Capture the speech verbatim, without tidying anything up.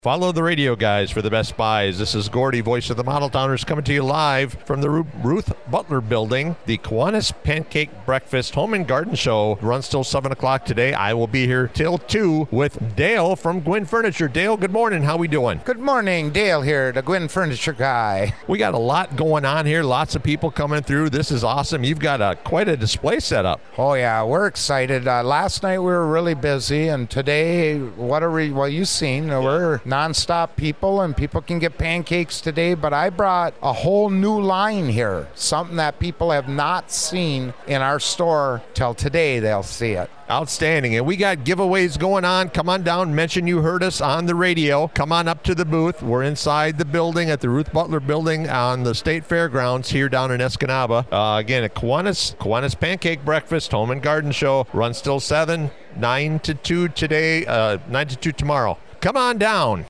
Follow the radio guys for the best buys. This is Gordy, voice of the Model Towners, coming to you live from the Ru- Ruth Butler Building. The Kiwanis Pancake Breakfast Home and Garden Show runs till seven o'clock today. I will be here till two with Dale from Gwinn Furniture. Dale, good morning. How we doing? Good morning. Dale here, the Gwinn Furniture guy. We got a lot going on here. Lots of people coming through. This is awesome. You've got a quite a display set up. Oh, yeah. We're excited. Uh, last night we were really busy, and today, what are we, well, you've seen, we're nonstop people, and people can get pancakes today, but I brought a whole new line here, something that people have not seen in our store till today. They'll see it. Outstanding. And we got giveaways going on. Come on down. Mention you heard us on the radio. Come on up to the booth. We're inside the building at the Ruth Butler Building on the State Fairgrounds here down in Escanaba. Uh, again, a Kiwanis, Kiwanis Pancake Breakfast Home and Garden Show runs till seven, nine to two today, uh, nine to two tomorrow. Come on down.